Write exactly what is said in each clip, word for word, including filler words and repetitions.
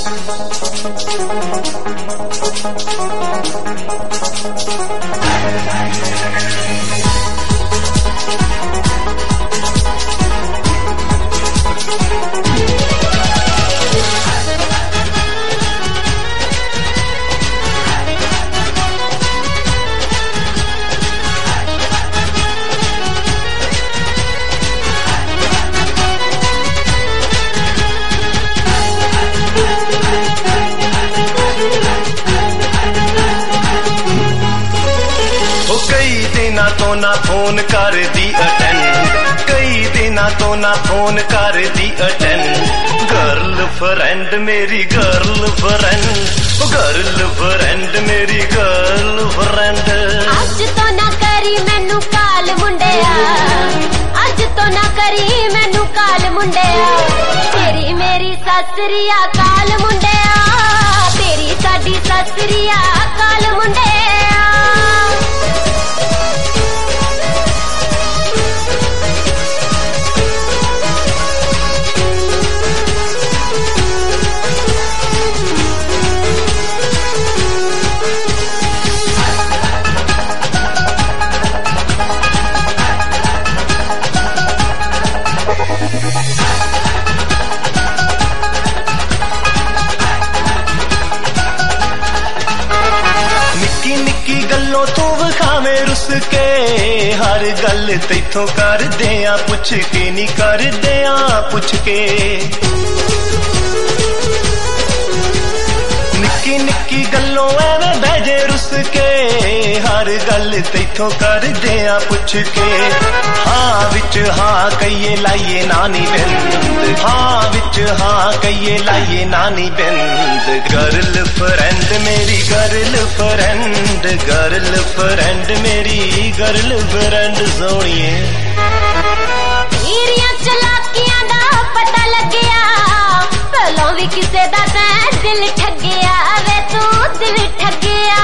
तो ना फोन कर दी अटेंड, कई दिना तो ना फोन कर दी अटेंड। गर्ल फ्रेंड मेरी गर्ल फ्रेंड, गर्ल फ्रेंड मेरी गर्ल फ्रेंड। अज तो ना करी मैनू काल मुंडिया, अज तो ना करी मैनू काल मुंडिया। तेरी मेरी ससरिया काल मुंडिया, तेरी साडी ससरिया काल मुंडिया। गल्लों तू विखावे रुस के, हर गल तैथों कर दिया पुछ के, नी कर दिया पुछ के। निक्की निक्की गल्लों एवें बहजे रुस के, हर गल तैथों कर दिया पुछ के। हाँ विच हाँ कहिए लाइए नानी बिंद, हाँ विच हाँ कहिए लाइए नानी बिंद। गर्ल फ्रेंड मेरी गर्ल फ्रेंड, गर्ल फ्रेंड मेरी गर्ल फ्रेंड सोनिए। तेरियां चलाकियां दा पता लग्या, पहलों भी किसे दा तैं दिल ठग्या वे, तू दिल ठग्या।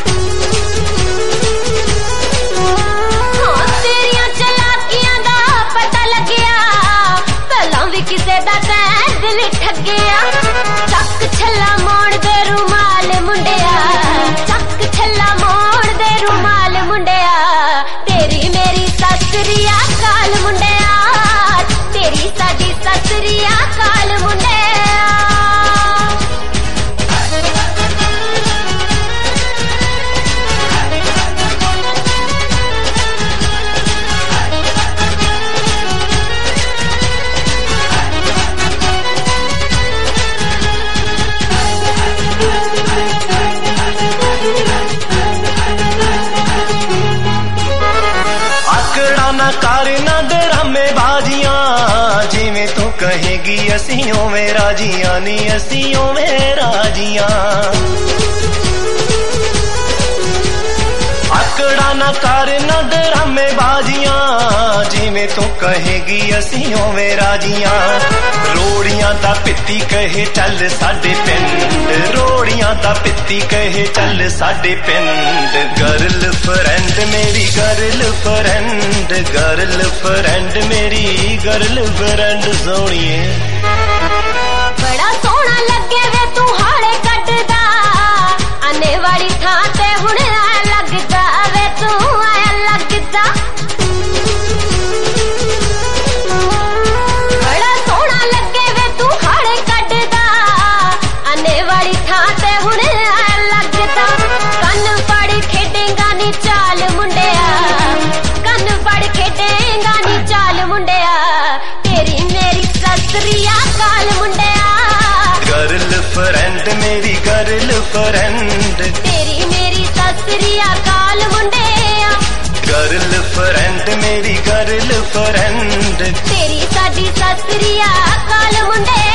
तेरियां चलाकियां दा पता लग्या, पहलों भी किसे दा तैं दिल ठग्या। चक छल्ला मोड़ दे रुमाल मुंडिया, चक छल्ला मोड़ दे रुमाल मुंडिया। तेरी मेरी ससरिया काल मुंडिया, तेरी साडी ससरिया काल मुंडिया। ना कर ना ड्रामे बाजियां, जिवें तू कहेगी असी ओवें राजियां, नी असी ओवें राजियां। आकड़ा ना कर ना ड्रामे बाजियां, जिवें तू कहेगी असी ओवें राजियां। रोड़ियां दा पित्ती कहे चल साडे पिंड, रोड़ियां दा पित्ती कहे चल साडे पिंड। गर्ल फ्रेंड मेरी गर्ल फ्रेंड, गर्ल फ्रेंड मेरी गर्ल फ्रेंड सोनिए। बड़ा सोहना लगे वे तू हाले कटदा, आने वाली थां ते हुण लगदा वे, तू आया लगदा। बड़ा सोहना लगे वे तू हाले कटदा, आने वाली थां ते हुण लगदा। कन्न फड़ खेडेगा नी चाल मुंडिया, कन्न फड़ खेडेगा नी चाल मुंडिया। तेरी मेरी ससरिया काल मुंडिया, गर्ल फ्रेंड मेरी गर्ल फ्रेंड। तेरी मेरी ससरिया काल मुंडिया, गर्ल फ्रेंड मेरी गर्ल फ्रेंड। तेरी साडी ससरिया काल मुंडिया।